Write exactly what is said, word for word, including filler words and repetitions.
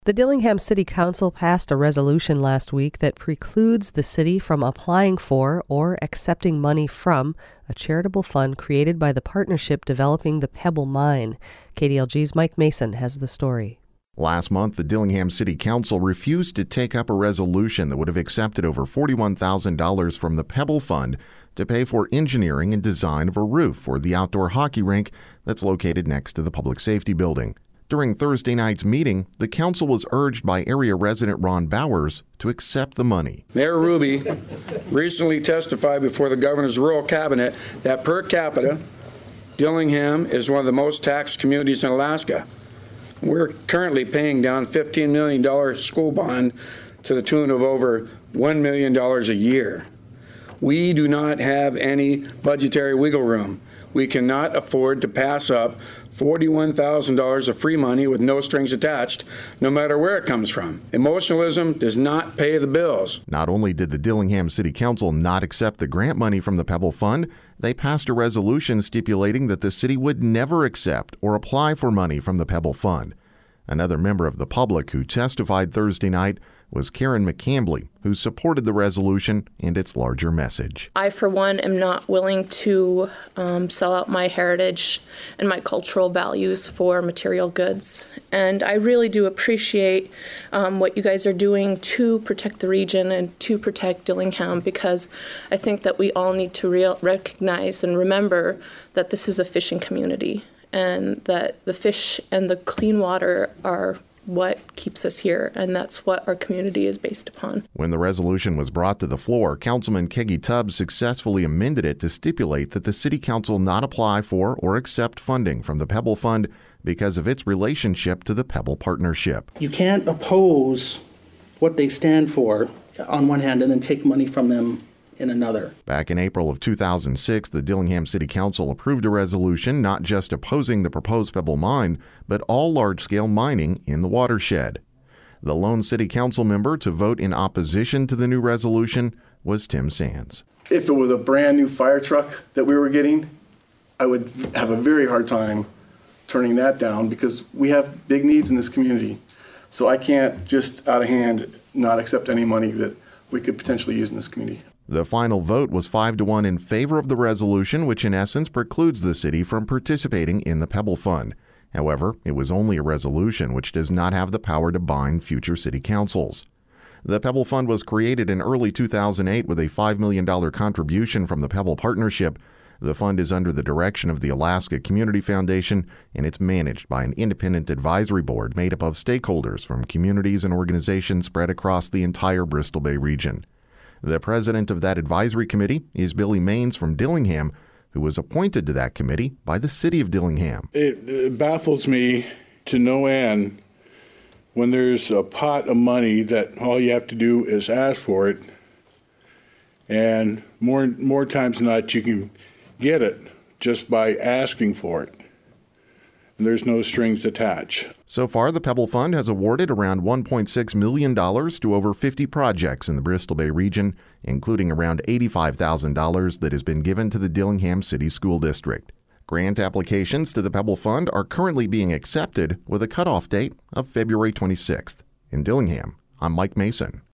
The Dillingham City Council passed a resolution last week that precludes the city from applying for or accepting money from a charitable fund created by the partnership developing the Pebble Mine. K D L G's Mike Mason has the story. Last month, the Dillingham City Council refused to take up a resolution that would have accepted over forty-one thousand dollars from the Pebble Fund to pay for engineering and design of a roof for the outdoor hockey rink that's located next to the Public Safety Building. During Thursday night's meeting, the council was urged by area resident Ron Bowers to accept the money. Mayor Ruby recently testified before the governor's rural cabinet that per capita, Dillingham is one of the most taxed communities in Alaska. We're currently paying down fifteen million dollars school bond to the tune of over one million dollars a year. We do not have any budgetary wiggle room. We cannot afford to pass up forty-one thousand dollars of free money with no strings attached, no matter where it comes from. Emotionalism does not pay the bills. Not only did the Dillingham City Council not accept the grant money from the Pebble Fund, they passed a resolution stipulating that the city would never accept or apply for money from the Pebble Fund. Another member of the public who testified Thursday night was Karen McCambly, who supported the resolution and its larger message. I, for one, am not willing to um, sell out my heritage and my cultural values for material goods. And I really do appreciate um, what you guys are doing to protect the region and to protect Dillingham, because I think that we all need to real recognize and remember that this is a fishing community and that the fish and the clean water are what keeps us here, and that's what our community is based upon. When the resolution was brought to the floor, Councilman Keggy Tubbs successfully amended it to stipulate that the City Council not apply for or accept funding from the Pebble Fund because of its relationship to the Pebble Partnership. You can't oppose what they stand for on one hand and then take money from them in another. Back in April of two thousand six, the Dillingham City Council approved a resolution not just opposing the proposed Pebble Mine, but all large-scale mining in the watershed. The lone city council member to vote in opposition to the new resolution was Tim Sands. If it was a brand new fire truck that we were getting, I would have a very hard time turning that down because we have big needs in this community. So I can't just out of hand not accept any money that we could potentially use in this community. The final vote was five to one in favor of the resolution, which in essence precludes the city from participating in the Pebble Fund. However, it was only a resolution, which does not have the power to bind future city councils. The Pebble Fund was created in early two thousand eight with a five million dollars contribution from the Pebble Partnership. The fund is under the direction of the Alaska Community Foundation, and it's managed by an independent advisory board made up of stakeholders from communities and organizations spread across the entire Bristol Bay region. The president of that advisory committee is Billy Maines from Dillingham, who was appointed to that committee by the city of Dillingham. It, it baffles me to no end when there's a pot of money that all you have to do is ask for it, and more more times than not you can get it just by asking for it. And there's no strings attached. So far, the Pebble Fund has awarded around one point six million dollars to over fifty projects in the Bristol Bay region, including around eighty-five thousand dollars that has been given to the Dillingham City School District. Grant applications to the Pebble Fund are currently being accepted with a cutoff date of February twenty-sixth. In Dillingham, I'm Mike Mason.